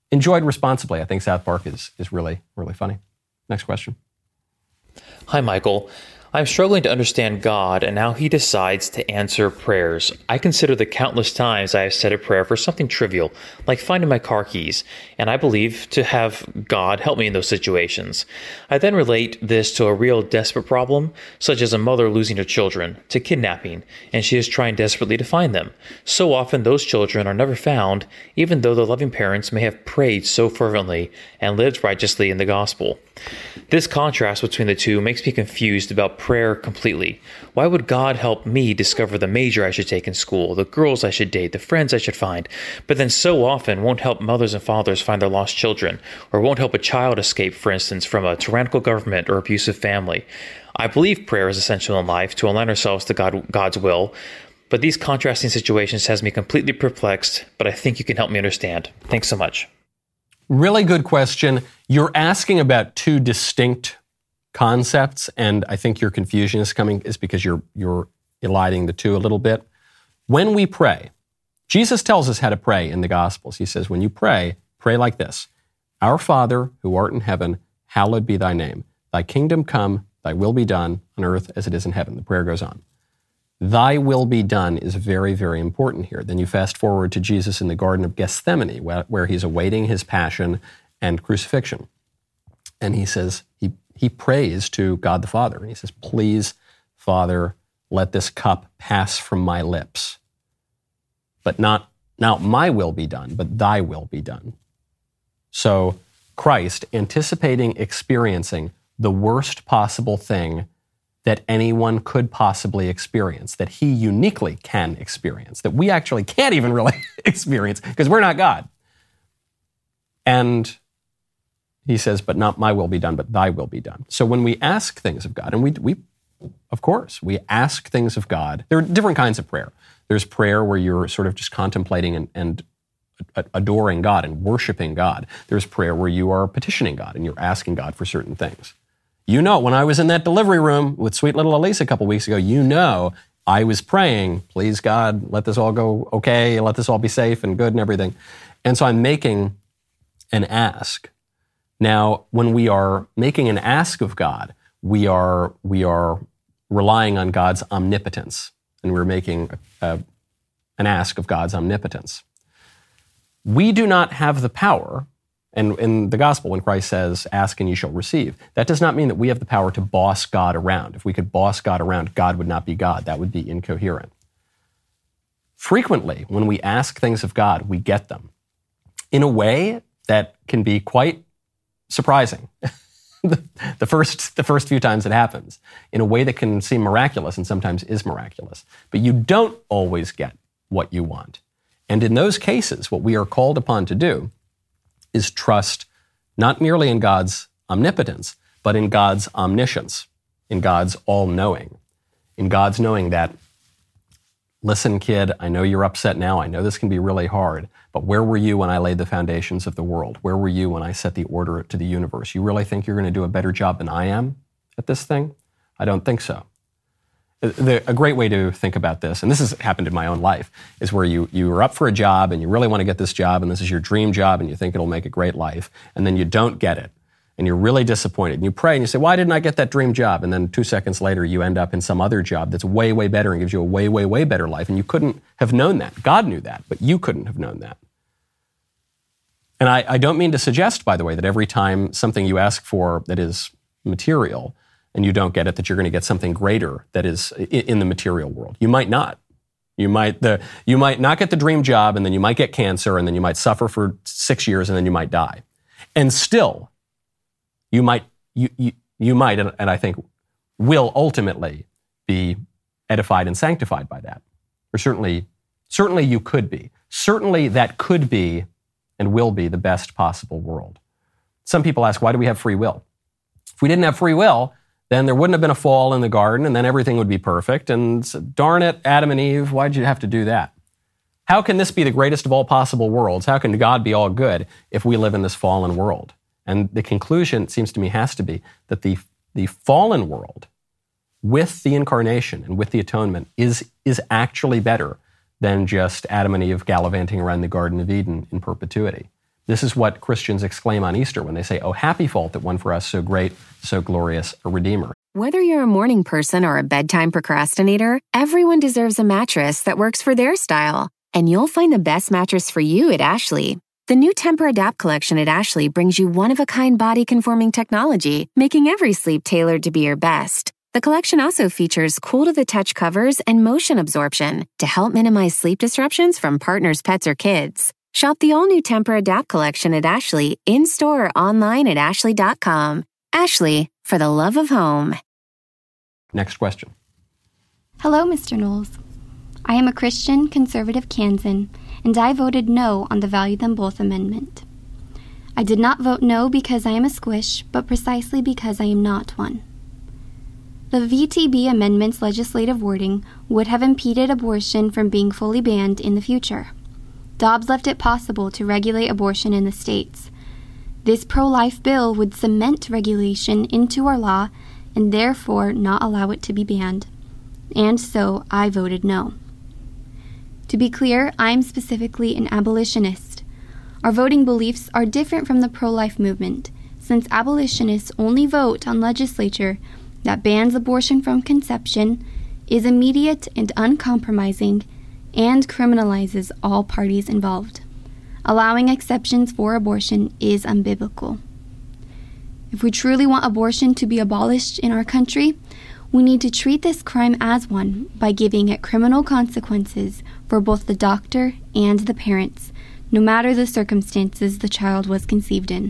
enjoyed responsibly. I think South Park is is really, really funny. Next question. Hi, Michael. I'm struggling to understand God and how he decides to answer prayers. I consider the countless times I have said a prayer for something trivial, like finding my car keys, and I believe to have God help me in those situations. I then relate this to a real desperate problem, such as a mother losing her children to kidnapping, and she is trying desperately to find them. So often those children are never found, even though the loving parents may have prayed so fervently and lived righteously in the gospel. This contrast between the two makes me confused about prayer completely. Why would God help me discover the major I should take in school, the girls I should date, the friends I should find, but then so often won't help mothers and fathers find their lost children, or won't help a child escape, for instance, from a tyrannical government or abusive family? I believe prayer is essential in life to align ourselves to God, God's will, but these contrasting situations has me completely perplexed, but I think you can help me understand. Thanks so much. Really good question. You're asking about two distinct concepts, and I think your confusion is coming is because you're you're eliding the two a little bit. When we pray, Jesus tells us how to pray in the Gospels. He says, when you pray, pray like this: Our Father, who art in heaven, hallowed be thy name. Thy kingdom come, thy will be done on earth as it is in heaven. The prayer goes on. Thy will be done is very, very important here. Then you fast forward to Jesus in the Garden of Gethsemane, where, where he's awaiting his passion and crucifixion. And he says, he, he prays to God the Father. And he says, please, Father, let this cup pass from my lips. But not, not my will be done, but thy will be done. So Christ, anticipating experiencing the worst possible thing that anyone could possibly experience, that he uniquely can experience, that we actually can't even really experience because we're not God. And he says, but not my will be done, but thy will be done. So when we ask things of God, and we, we, of course, we ask things of God, there are different kinds of prayer. There's prayer where you're sort of just contemplating and, and adoring God and worshiping God. There's prayer where you are petitioning God and you're asking God for certain things. You know, when I was in that delivery room with sweet little Elise a couple weeks ago, you know I was praying, please God, let this all go okay, let this all be safe and good and everything. And so I'm making an ask. Now, when we are making an ask of God, we are we are relying on God's omnipotence, and we're making a, an ask of God's omnipotence. We do not have the power. And in the gospel, when Christ says, ask and you shall receive, that does not mean that we have the power to boss God around. If we could boss God around, God would not be God. That would be incoherent. Frequently, when we ask things of God, we get them in a way that can be quite surprising. the first, the first few times it happens, in a way that can seem miraculous and sometimes is miraculous. But you don't always get what you want. And in those cases, what we are called upon to do is trust not merely in God's omnipotence, but in God's omniscience, in God's all-knowing, in God's knowing that, listen, kid, I know you're upset now. I know this can be really hard, but where were you when I laid the foundations of the world? Where were you when I set the order to the universe? You really think you're going to do a better job than I am at this thing? I don't think so. The, a great way to think about this, and this has happened in my own life, is where you, you are up for a job and you really want to get this job and this is your dream job and you think it'll make a great life, and then you don't get it and you're really disappointed and you pray and you say, why didn't I get that dream job? And then two seconds later you end up in some other job that's way, way better and gives you a way, way, way better life, and you couldn't have known that. God knew that, but you couldn't have known that. And I, I don't mean to suggest, by the way, that every time something you ask for that is material and you don't get it, that you're going to get something greater that is in the material world. You might not. You might the you might not get the dream job, and then you might get cancer, and then you might suffer for six years, and then you might die. And still, you might you you, you might, and, and I think will ultimately be edified and sanctified by that. Or certainly, certainly you could be. Certainly that could be and will be the best possible world. Some people ask, why do we have free will? If we didn't have free will, then there wouldn't have been a fall in the garden, and then everything would be perfect. And so, darn it, Adam and Eve, why'd you have to do that? How can this be the greatest of all possible worlds? How can God be all good if we live in this fallen world? And the conclusion, it seems to me, has to be that the, the fallen world, with the incarnation and with the atonement, is, is actually better than just Adam and Eve gallivanting around the Garden of Eden in perpetuity. This is what Christians exclaim on Easter when they say, "Oh, happy fault that won for us so great, so glorious a Redeemer." Whether you're a morning person or a bedtime procrastinator, everyone deserves a mattress that works for their style. And you'll find the best mattress for you at Ashley. The new Tempur-Adapt collection at Ashley brings you one-of-a-kind body-conforming technology, making every sleep tailored to be your best. The collection also features cool-to-the-touch covers and motion absorption to help minimize sleep disruptions from partners, pets, or kids. Shop the all-new Tempur-Adapt collection at Ashley, in-store or online at ashley dot com. Ashley, for the love of home. Next question. Hello, Mister Knowles. I am a Christian conservative Kansan, and I voted no on the Value Them Both amendment. I did not vote no because I am a squish, but precisely because I am not one. The V T B amendment's legislative wording would have impeded abortion from being fully banned in the future. Dobbs left it possible to regulate abortion in the states. This pro-life bill would cement regulation into our law and therefore not allow it to be banned. And so I voted no. To be clear, I'm specifically an abolitionist. Our voting beliefs are different from the pro-life movement, since abolitionists only vote on legislature that bans abortion from conception, is immediate and uncompromising, and criminalizes all parties involved. Allowing exceptions for abortion is unbiblical. If we truly want abortion to be abolished in our country, we need to treat this crime as one by giving it criminal consequences for both the doctor and the parents, no matter the circumstances the child was conceived in.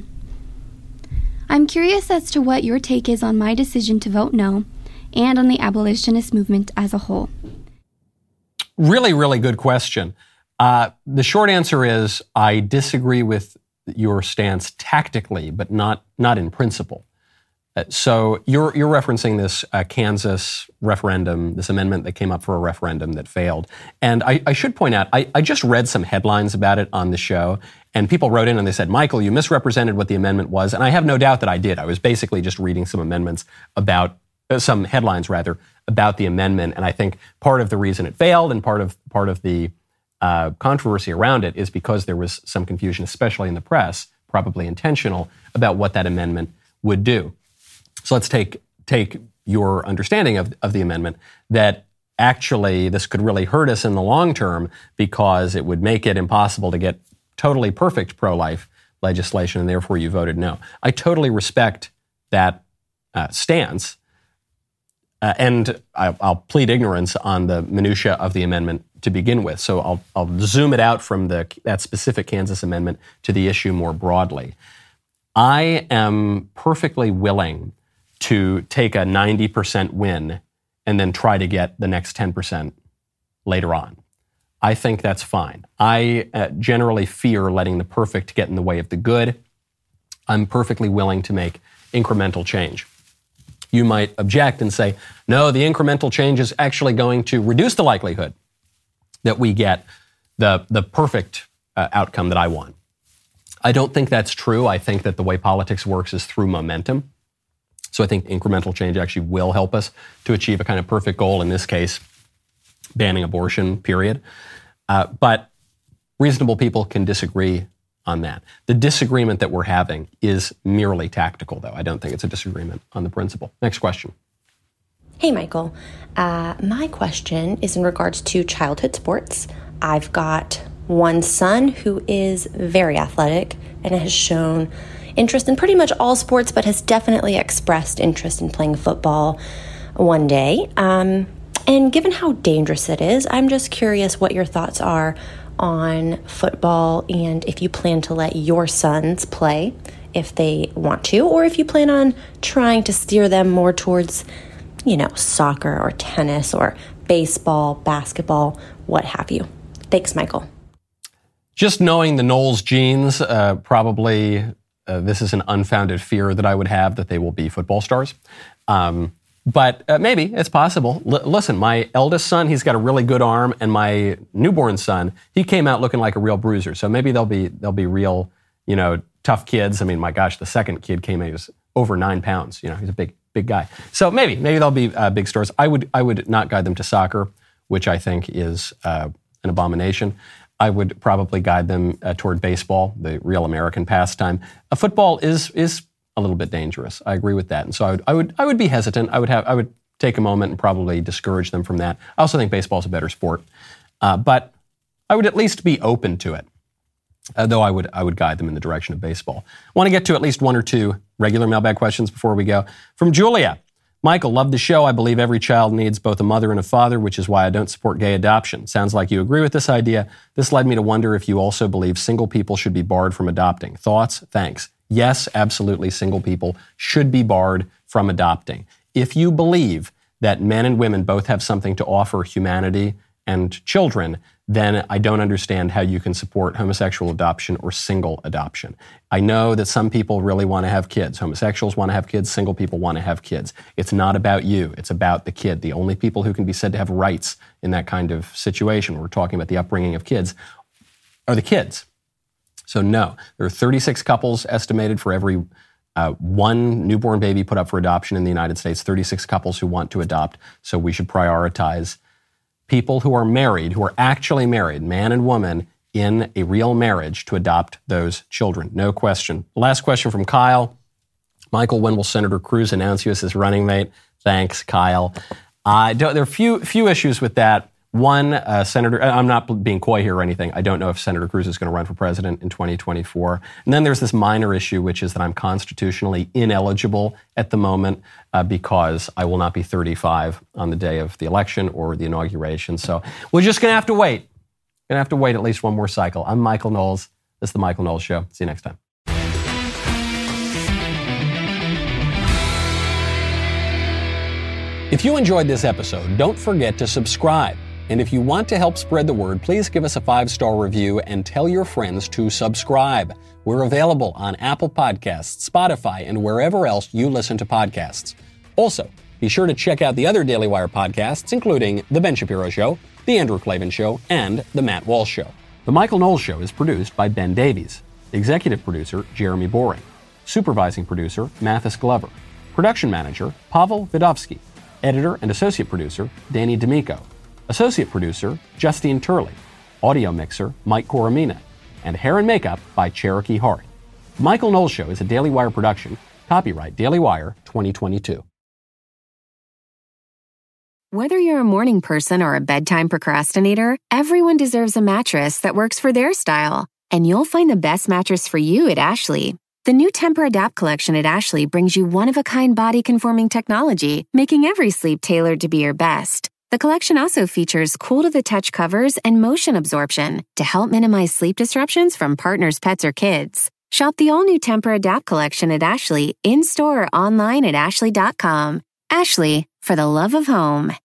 I'm curious as to what your take is on my decision to vote no, and on the abolitionist movement as a whole. Really, really good question. Uh, the short answer is I disagree with your stance tactically, but not not in principle. Uh, so you're you're referencing this uh, Kansas referendum, this amendment that came up for a referendum that failed. And I, I should point out, I, I just read some headlines about it on the show, and people wrote in and they said, "Michael, you misrepresented what the amendment was." And I have no doubt that I did. I was basically just reading some amendments about, uh, some headlines rather, about the amendment. And I think part of the reason it failed and part of part of the uh, controversy around it is because there was some confusion, especially in the press, probably intentional, about what that amendment would do. So let's take take your understanding of, of the amendment, that actually this could really hurt us in the long term because it would make it impossible to get totally perfect pro-life legislation, and therefore you voted no. I totally respect that uh, stance, uh, and I, I'll plead ignorance on the minutia of the amendment to begin with. So I'll, I'll zoom it out from the that specific Kansas amendment to the issue more broadly. I am perfectly willing to take a ninety percent win and then try to get the next ten percent later on. I think that's fine. I uh, generally fear letting the perfect get in the way of the good. I'm perfectly willing to make incremental change. You might object and say, no, the incremental change is actually going to reduce the likelihood that we get the, the perfect uh, outcome that I want. I don't think that's true. I think that the way politics works is through momentum. So I think incremental change actually will help us to achieve a kind of perfect goal, in this case, banning abortion, period. Uh, but reasonable people can disagree on that. The disagreement that we're having is merely tactical, though. I don't think it's a disagreement on the principle. Next question. Hey, Michael. Uh, my question is in regards to childhood sports. I've got one son who is very athletic and has shown interest in pretty much all sports, but has definitely expressed interest in playing football one day. Um, and given how dangerous it is, I'm just curious what your thoughts are on football and if you plan to let your sons play if they want to, or if you plan on trying to steer them more towards, you know, soccer or tennis or baseball, basketball, what have you. Thanks, Michael. Just knowing the Knowles genes, uh, probably uh, this is an unfounded fear that I would have that they will be football stars. Um, but uh, maybe it's possible. L- listen, my eldest son, he's got a really good arm, and my newborn son, he came out looking like a real bruiser. So maybe they'll be they'll be real, you know, tough kids. I mean, my gosh, the second kid came in, he was over nine pounds. You know, he's a big big guy. So maybe maybe they'll be uh, big stars. I would I would not guide them to soccer, which I think is uh, an abomination. I would probably guide them uh, toward baseball, the real American pastime. Uh, football is is a little bit dangerous. I agree with that, and so I would I would I would be hesitant. I would have I would take a moment and probably discourage them from that. I also think baseball is a better sport, uh, but I would at least be open to it. Uh, though I would I would guide them in the direction of baseball. I want to get to at least one or two regular mailbag questions before we go. From Julia. Michael, love the show. I believe every child needs both a mother and a father, which is why I don't support gay adoption. Sounds like you agree with this idea. This led me to wonder if you also believe single people should be barred from adopting. Thoughts? Thanks. Yes, absolutely, single people should be barred from adopting. If you believe that men and women both have something to offer humanity and children, then I don't understand how you can support homosexual adoption or single adoption. I know that some people really want to have kids. Homosexuals want to have kids. Single people want to have kids. It's not about you. It's about the kid. The only people who can be said to have rights in that kind of situation, we're talking about the upbringing of kids, are the kids. So no, there are thirty-six couples estimated for every uh, one newborn baby put up for adoption in the United States, thirty-six couples who want to adopt. So we should prioritize people who are married, who are actually married, man and woman, in a real marriage to adopt those children. No question. Last question from Kyle. Michael, when will Senator Cruz announce you as his running mate? Thanks, Kyle. Uh, there are a few, few issues with that. One, uh, Senator, I'm not being coy here or anything. I don't know if Senator Cruz is going to run for president in twenty twenty-four. And then there's this minor issue, which is that I'm constitutionally ineligible at the moment uh, because I will not be thirty-five on the day of the election or the inauguration. So we're just going to have to wait. Going to have to wait at least one more cycle. I'm Michael Knowles. This is The Michael Knowles Show. See you next time. If you enjoyed this episode, don't forget to subscribe. And if you want to help spread the word, please give us a five-star review and tell your friends to subscribe. We're available on Apple Podcasts, Spotify, and wherever else you listen to podcasts. Also, be sure to check out the other Daily Wire podcasts, including The Ben Shapiro Show, The Andrew Klavan Show, and The Matt Walsh Show. The Michael Knowles Show is produced by Ben Davies. Executive producer, Jeremy Boring. Supervising producer, Mathis Glover. Production manager, Pavel Vidovsky. Editor and associate producer, Danny D'Amico. Associate producer, Justine Turley. Audio mixer, Mike Coromina. And hair and makeup by Cherokee Hart. The Michael Knowles Show is a Daily Wire production. Copyright Daily Wire twenty twenty-two. Whether you're a morning person or a bedtime procrastinator, everyone deserves a mattress that works for their style. And you'll find the best mattress for you at Ashley. The new Tempur-Adapt collection at Ashley brings you one-of-a-kind body-conforming technology, making every sleep tailored to be your best. The collection also features cool-to-the-touch covers and motion absorption to help minimize sleep disruptions from partners, pets, or kids. Shop the all-new Tempur-Adapt collection at Ashley, in-store or online at ashley dot com. Ashley, for the love of home.